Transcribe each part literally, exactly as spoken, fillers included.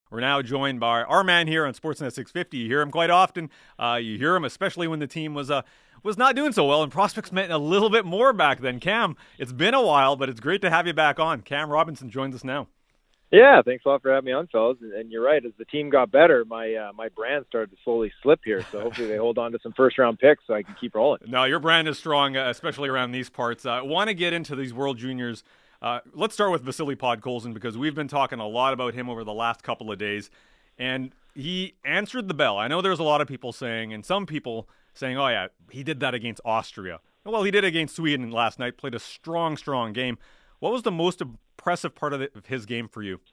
We're now joined by our man here on Sportsnet six fifty. You hear him quite often. Uh, you hear him especially when the team was uh, was not doing so well, and prospects meant a little bit more back then. Cam, it's been a while, but it's great to have you back on. Cam Robinson joins us now. Yeah, thanks a lot for having me on, fellas. And you're right, as the team got better, my uh, my brand started to slowly slip here. So hopefully they hold on to some first-round picks so I can keep rolling. No, your brand is strong, uh, especially around these parts. I uh, want to get into these World Juniors. Uh, let's start with Vasily Podkolzin, because we've been talking a lot about him over the last couple of days. And he answered the bell. I know there's a lot of people saying, and some people saying, oh, yeah, he did that against Austria. Well, he did against Sweden last night, played a strong, strong game. What was the most impressive part of, the, of his game for you?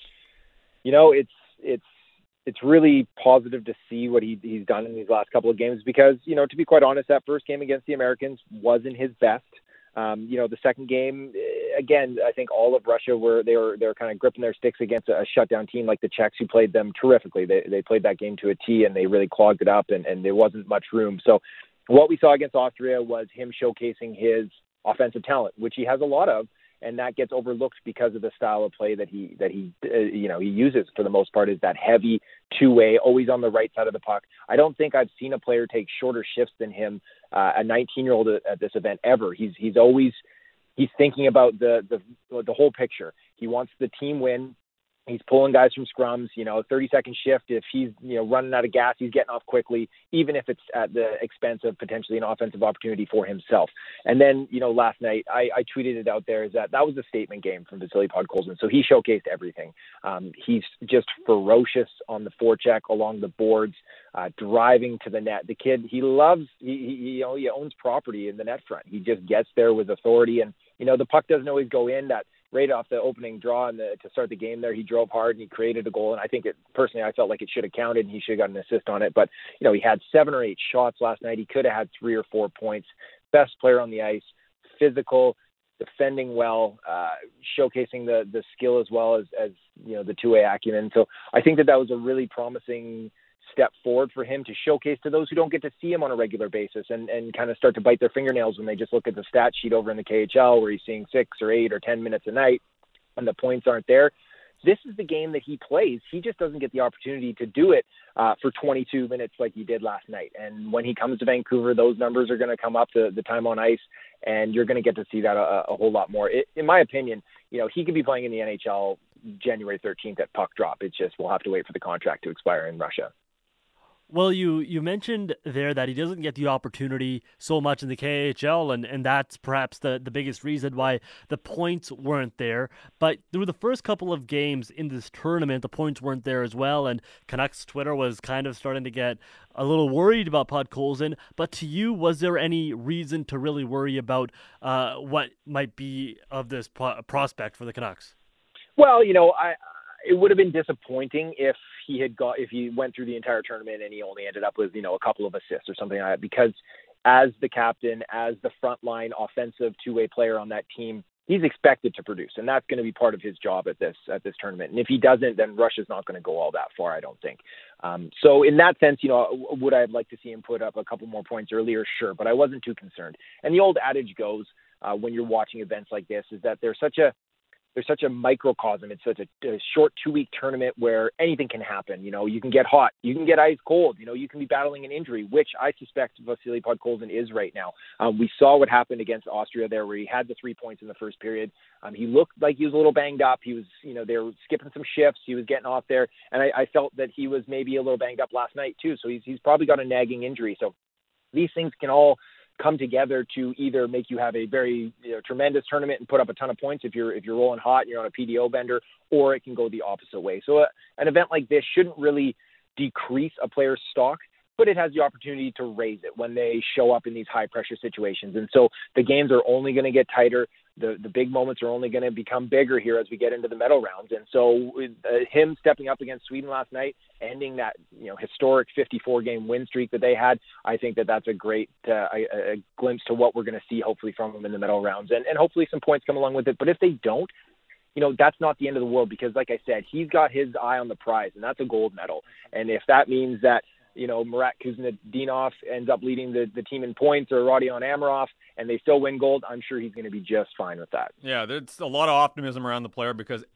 You know, it's it's it's really positive to see what he, he's done in these last couple of games because, you know, to be quite honest, that first game against the Americans wasn't his best. Um, you know, the second game, again, I think all of Russia were they were they were kind of gripping their sticks against a, a shutdown team like the Czechs, who played them terrifically. They they played that game to a T, and they really clogged it up, and, and there wasn't much room. So what we saw against Austria was him showcasing his offensive talent, which he has a lot of, and that gets overlooked because of the style of play that he that he uh, you know he uses for the most part, is that heavy two-way, always on the right side of the puck. I don't think I've seen a player take shorter shifts than him, uh, a nineteen-year-old at, at this event ever. He's he's always he's thinking about the the the whole picture. He wants the team win. He's pulling guys from scrums, you know, thirty-second shift. If he's, you know, running out of gas, he's getting off quickly, even if it's at the expense of potentially an offensive opportunity for himself. And then, you know, last night, I, I tweeted it out there, is that that was a statement game from Vasily Podkolzin. So he showcased everything. Um, he's just ferocious on the forecheck, along the boards, uh, driving to the net. The kid, he loves, he, he, you know, he owns property in the net front. He just gets there with authority. And, you know, the puck doesn't always go in. That right off the opening draw and the, to start the game there, he drove hard and he created a goal. And I think it, personally, I felt like it should have counted and he should have got an assist on it. But, you know, he had seven or eight shots last night. He could have had three or four points. Best player on the ice, physical, defending well, uh, showcasing the the skill as well as, as, you know, the two-way acumen. So I think that that was a really promising step forward for him to showcase to those who don't get to see him on a regular basis, and, and kind of start to bite their fingernails when they just look at the stat sheet over in the K H L where he's seeing six or eight or ten minutes a night and the points aren't there. This is the game that he plays. He just doesn't get the opportunity to do it uh, for twenty-two minutes like he did last night. And when he comes to Vancouver, those numbers are going to come up, to the time on ice, and you're going to get to see that a, a whole lot more. It, in my opinion, you know, he could be playing in the N H L January thirteenth at puck drop. It's just we'll have to wait for the contract to expire in Russia. Well, you, you mentioned there that he doesn't get the opportunity so much in the K H L, and, and that's perhaps the, the biggest reason why the points weren't there. But through the first couple of games in this tournament, the points weren't there as well, and Canucks Twitter was kind of starting to get a little worried about Podkolzin. But to you, was there any reason to really worry about uh, what might be of this pro- prospect for the Canucks? Well, you know, I it would have been disappointing if he had got if he went through the entire tournament and he only ended up with, you know, a couple of assists or something like that, because as the captain, as the frontline offensive two-way player on that team, he's expected to produce, and that's going to be part of his job at this at this tournament. And if he doesn't, then Russia's not going to go all that far, I don't think. Um, so in that sense, you know, would I have liked to see him put up a couple more points earlier? Sure, but I wasn't too concerned. And the old adage goes, uh, when you're watching events like this, is that there's such a There's such a microcosm. It's such a, a short two-week tournament where anything can happen. You know, you can get hot, you can get ice cold. You know, you can be battling an injury, which I suspect Vasily Podkolzin is right now. Um, we saw what happened against Austria there, where he had the three points in the first period. Um, he looked like he was a little banged up. He was, you know, they were skipping some shifts. He was getting off there, and I, I felt that he was maybe a little banged up last night too. So he's he's probably got a nagging injury. So these things can all come together to either make you have a very, you know, tremendous tournament and put up a ton of points if you're if you're rolling hot and you're on a P D O bender, or it can go the opposite way. So uh, an event like this shouldn't really decrease a player's stock, but it has the opportunity to raise it when they show up in these high pressure situations. And so the games are only going to get tighter. The the big moments are only going to become bigger here as we get into the medal rounds. And so with, uh, him stepping up against Sweden last night, ending that, you know, historic fifty-four game win streak that they had, I think that that's a great uh, a, a glimpse to what we're going to see hopefully from him in the medal rounds, and, and hopefully some points come along with it. But if they don't, you know, that's not the end of the world, because like I said, he's got his eye on the prize, and that's a gold medal. And if that means that, you know, Marat Kuznetsov ends up leading the, the team in points, or Rodion Amarov, and they still win gold, I'm sure he's going to be just fine with that. Yeah, there's a lot of optimism around the player, because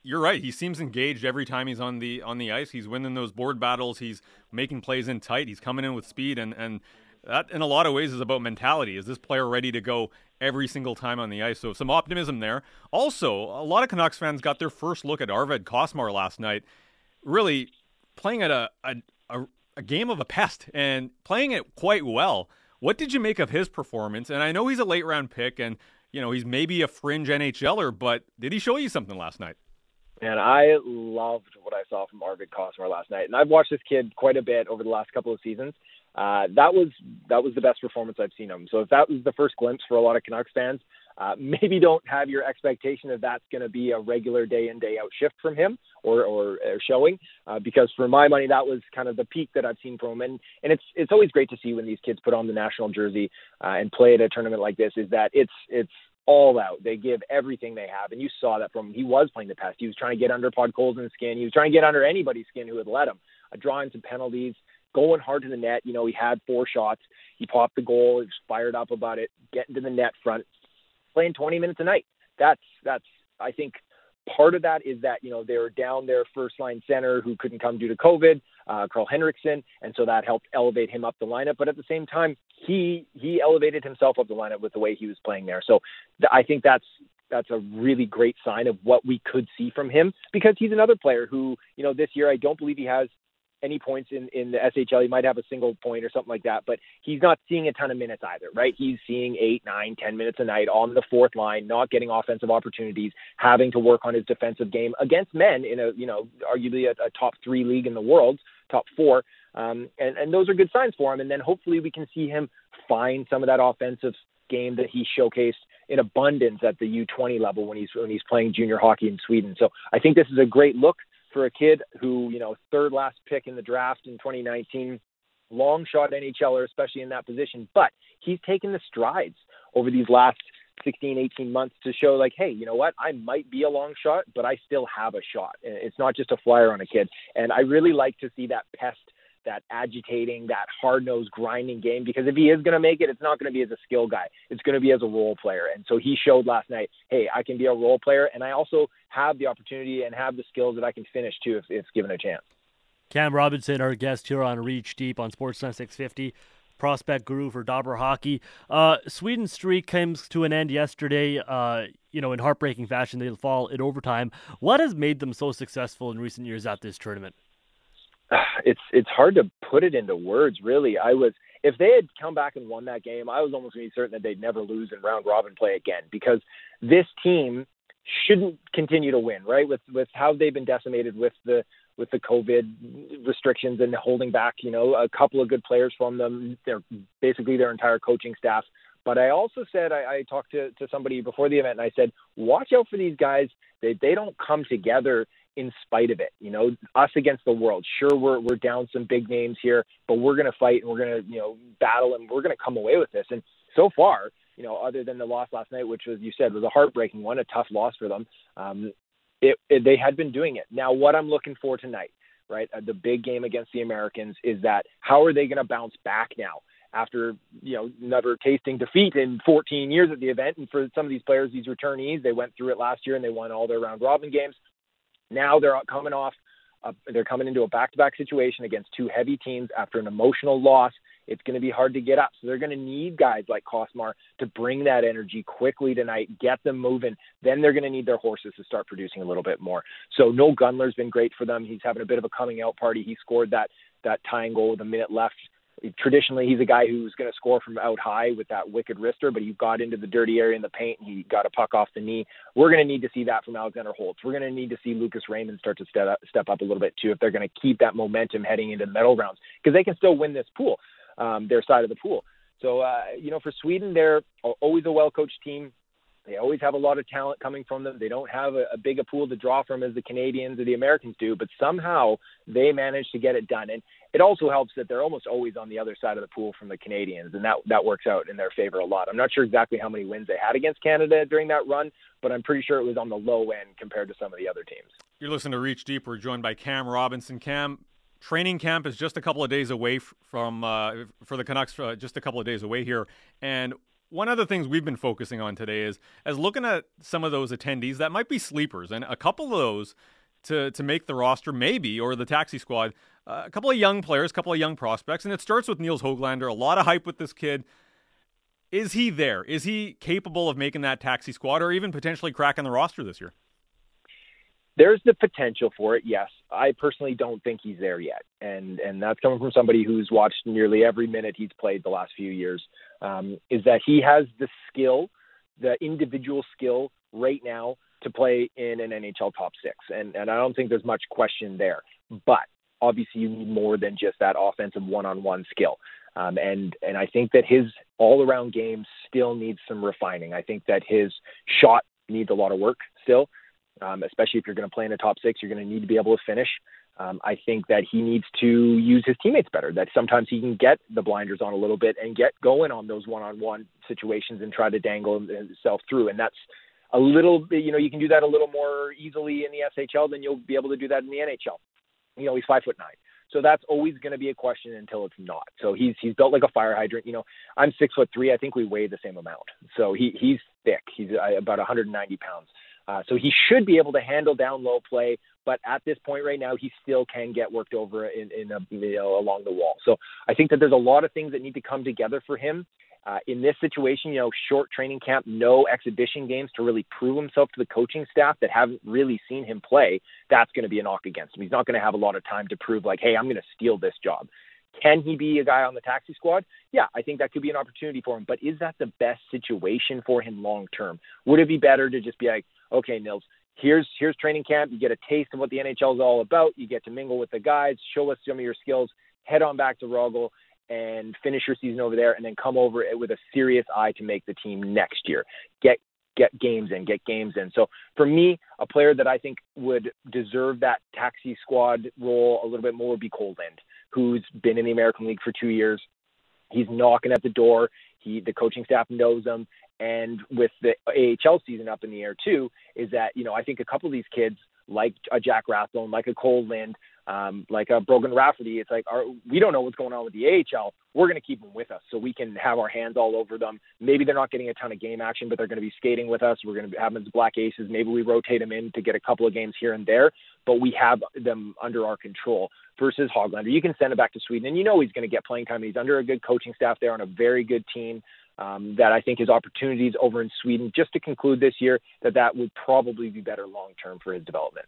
you're right. He seems engaged every time he's on the on the ice. He's winning those board battles. He's making plays in tight. He's coming in with speed, and and that in a lot of ways is about mentality. Is this player ready to go every single time on the ice? So some optimism there. Also, a lot of Canucks fans got their first look at Arvid Kosmar last night, really playing at a a, a a game of a pest and playing it quite well. What did you make of his performance? And I know he's a late round pick, and you know he's maybe a fringe NHLer, but did he show you something last night? And I loved what I saw from Arvid Kosmar last night. And I've watched this kid quite a bit over the last couple of seasons. Uh, that was that was the best performance I've seen him. So if that was the first glimpse for a lot of Canucks fans, uh, maybe don't have your expectation that that's going to be a regular day in, day out shift from him or, or, or showing, uh, because for my money, that was kind of the peak that I've seen from him. And, and it's it's always great to see when these kids put on the national jersey uh, and play at a tournament like this, is that it's it's all out. They give everything they have. And you saw that from him. He was playing the pest. He was trying to get under Podkolzin's skin. He was trying to get under anybody's skin who would let him, uh, drawing some penalties, going hard to the net. You know, he had four shots. He popped the goal. He was fired up about it, getting to the net front, playing twenty minutes a night. That's, that's, I think part of that is that, you know, they were down their first line center who couldn't come due to COVID, uh, Carl Henriksen. And so that helped elevate him up the lineup. But at the same time, he, he elevated himself up the lineup with the way he was playing there. So th- I think that's, that's a really great sign of what we could see from him, because he's another player who, you know, this year, I don't believe he has any points in, in the S H L. He might have a single point or something like that, but he's not seeing a ton of minutes either, right? He's seeing eight, nine, ten minutes a night on the fourth line, not getting offensive opportunities, having to work on his defensive game against men in a, you know, arguably a, a top three league in the world, top four. Um, and, and those are good signs for him. And then hopefully we can see him find some of that offensive game that he showcased in abundance at the U twenty level when he's, when he's playing junior hockey in Sweden. So I think this is a great look for a kid who, you know, third last pick in the draft in twenty nineteen, long shot NHLer, especially in that position, but he's taken the strides over these last sixteen, eighteen months to show like, hey, you know what, I might be a long shot, but I still have a shot. It's not just a flyer on a kid. And I really like to see that pest, that agitating, that hard-nosed grinding game, because if he is going to make it, it's not going to be as a skill guy. It's going to be as a role player. And so he showed last night, hey, I can be a role player, and I also have the opportunity and have the skills that I can finish too if, if given a chance. Cam Robinson, our guest here on Reach Deep on Sportsnet six fifty, prospect guru for Dobber Hockey. Uh, Sweden's streak comes to an end yesterday, uh, you know, in heartbreaking fashion. They fall in overtime. What has made them so successful in recent years at this tournament? It's it's hard to put it into words, really. I was if they had come back and won that game, I was almost going to be certain that they'd never lose in round robin play again, because this team shouldn't continue to win, right? With with how they've been decimated with the with the COVID restrictions and holding back, you know, a couple of good players from them, they're basically their entire coaching staff. But I also said, I, I talked to, to somebody before the event, and I said, watch out for these guys. They they don't come together in spite of it. You know, us against the world. Sure, we're we're down some big names here, but we're going to fight and we're going to, you know, battle, and we're going to come away with this. And so far, you know, other than the loss last night, which was, you said, was a heartbreaking one, a tough loss for them, um, it, it, they had been doing it. Now, what I'm looking for tonight, right, uh, the big game against the Americans, is that how are they going to bounce back now after, you know, never tasting defeat in fourteen years at the event? And for some of these players, these returnees, they went through it last year and they won all their round robin games. Now they're coming off, uh, they're coming into a back-to-back situation against two heavy teams after an emotional loss. It's going to be hard to get up. So they're going to need guys like Kosmar to bring that energy quickly tonight, get them moving. Then they're going to need their horses to start producing a little bit more. So Noel Gunler's been great for them. He's having a bit of a coming out party. He scored that that tying goal with a minute left. Traditionally, he's a guy who's going to score from out high with that wicked wrister, but he got into the dirty area in the paint and he got a puck off the knee. We're going to need to see that from Alexander Holtz. We're going to need to see Lucas Raymond start to step up, step up a little bit too, if they're going to keep that momentum heading into the medal rounds, because they can still win this pool, um, their side of the pool. So, uh, you know, for Sweden, they're always a well-coached team. They always have a lot of talent coming from them. They don't have a, a big a pool to draw from as the Canadians or the Americans do, but somehow they manage to get it done. And it also helps that they're almost always on the other side of the pool from the Canadians, and that, that works out in their favor a lot. I'm not sure exactly how many wins they had against Canada during that run, but I'm pretty sure it was on the low end compared to some of the other teams. You're listening to Reach Deep. We're joined by Cam Robinson. Cam, training camp is just a couple of days away from uh, for the Canucks, uh, just a couple of days away here. And one of the things we've been focusing on today is as looking at some of those attendees that might be sleepers, and a couple of those to to make the roster maybe, or the taxi squad, uh, a couple of young players, a couple of young prospects, and it starts with Niels Höglander. A lot of hype with this kid. Is he there? Is he capable of making that taxi squad or even potentially cracking the roster this year? There's the potential for it, yes. I personally don't think he's there yet. And and that's coming from somebody who's watched nearly every minute he's played the last few years, um, is that he has the skill, the individual skill right now to play in an N H L top six. And, and I don't think there's much question there. But obviously you need more than just that offensive one-on-one skill. Um, and, and I think that his all-around game still needs some refining. I think that his shot needs a lot of work still, um, especially if you're going to play in a top six. You're going to need to be able to finish. Um, I think that he needs to use his teammates better, that sometimes he can get the blinders on a little bit and get going on those one-on-one situations and try to dangle himself through. And that's a little bit, you know, you can do that a little more easily in the S H L than you'll be able to do that in the N H L. You know, he's five foot nine. So that's always going to be a question until it's not. So he's he's built like a fire hydrant. You know, I'm six foot three. I think we weigh the same amount. So he he's thick. He's uh, about one hundred ninety pounds. Uh, so he should be able to handle down low play. But at this point right now, he still can get worked over in, in a, you know, along the wall. So I think that there's a lot of things that need to come together for him. Uh, in this situation, you know, short training camp, no exhibition games to really prove himself to the coaching staff that haven't really seen him play. That's going to be a knock against him. He's not going to have a lot of time to prove like, hey, I'm going to steal this job. Can he be a guy on the taxi squad? Yeah, I think that could be an opportunity for him. But is that the best situation for him long term? Would it be better to just be like, okay, Nils, here's here's training camp. You get a taste of what the N H L is all about. You get to mingle with the guys, show us some of your skills, head on back to Rögle and finish your season over there, and then come over with a serious eye to make the team next year. Get get games in, get games in. So for me, a player that I think would deserve that taxi squad role a little bit more would be Cole Lind, who's been in the American League for two years. He's knocking at the door. He, the coaching staff knows him. And with the A H L season up in the air too, is that, you know, I think a couple of these kids, like a Jack Rathbone, like a Cole Lind, um, like a Brogan Rafferty, it's like, our, we don't know what's going on with the A H L. We're going to keep them with us so we can have our hands all over them. Maybe they're not getting a ton of game action, but they're going to be skating with us. We're going to have them as black aces. Maybe we rotate them in to get a couple of games here and there, but we have them under our control. Versus Höglander, you can send him back to Sweden, and you know he's going to get playing time. He's under a good coaching staff there on a very good team. Um, that I think his opportunities over in Sweden, just to conclude this year, that that would probably be better long-term for his development.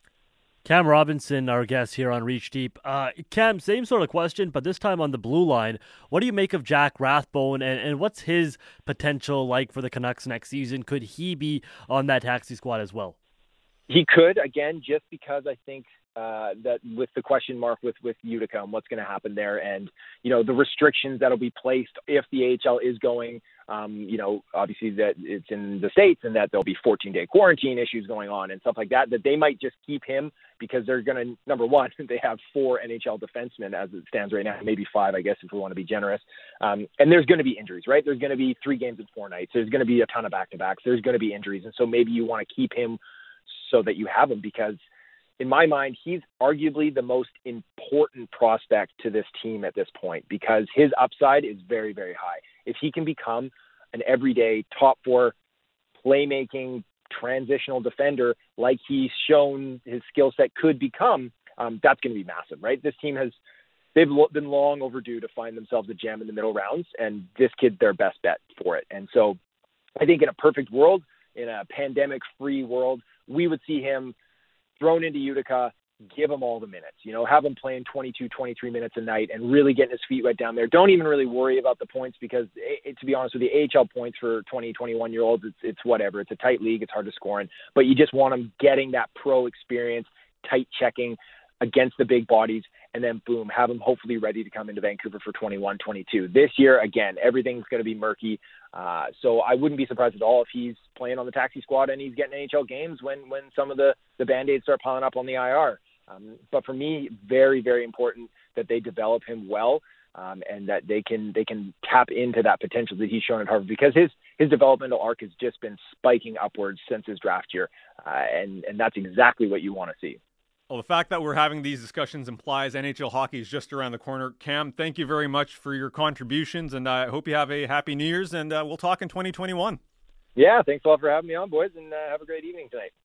Cam Robinson, our guest here on Reach Deep. Uh, Cam, same sort of question, but this time on the blue line. What do you make of Jack Rathbone, and, and what's his potential like for the Canucks next season? Could he be on that taxi squad as well? He could, again, just because I think uh, that with the question mark with, with Utica and what's going to happen there, and, you know, the restrictions that'll be placed if the A H L is going, um, you know, obviously that it's in the States and that there'll be fourteen-day quarantine issues going on and stuff like that, that they might just keep him because they're going to, number one, they have four N H L defensemen as it stands right now, maybe five, I guess, if we want to be generous. Um, and there's going to be injuries, right? There's going to be three games in four nights. There's going to be a ton of back-to-backs. There's going to be injuries. And so maybe you want to keep him so that you have him, because in my mind, he's arguably the most important prospect to this team at this point, because his upside is very, very high. If he can become an everyday top four playmaking transitional defender like he's shown his skill set could become, um, that's going to be massive, right? This team has, they've lo- been long overdue to find themselves a gem in the middle rounds, and this kid's their best bet for it. And so I think in a perfect world, in a pandemic-free world, we would see him thrown into Utica, give him all the minutes, you know, have him playing twenty-two, twenty-three minutes a night and really getting his feet wet down there. Don't even really worry about the points because, it, to be honest with you, A H L points for twenty, twenty-one-year-olds, it's, it's whatever. It's a tight league. It's hard to score in. But you just want him getting that pro experience, tight checking against the big bodies, and then, boom, have him hopefully ready to come into Vancouver for twenty-one, twenty-two. This year, again, everything's going to be murky. Uh, so I wouldn't be surprised at all if he's playing on the taxi squad and he's getting N H L games when, when some of the, the Band-Aids start piling up on the I R. Um, but for me, very, very important that they develop him well, um, and that they can they can tap into that potential that he's shown at Harvard, because his his developmental arc has just been spiking upwards since his draft year, uh, and and that's exactly what you want to see. Well, the fact that we're having these discussions implies N H L hockey is just around the corner. Cam, thank you very much for your contributions, and I hope you have a happy New Year's, and uh, we'll talk in twenty twenty-one. Yeah, thanks a lot for having me on, boys, and uh, have a great evening tonight.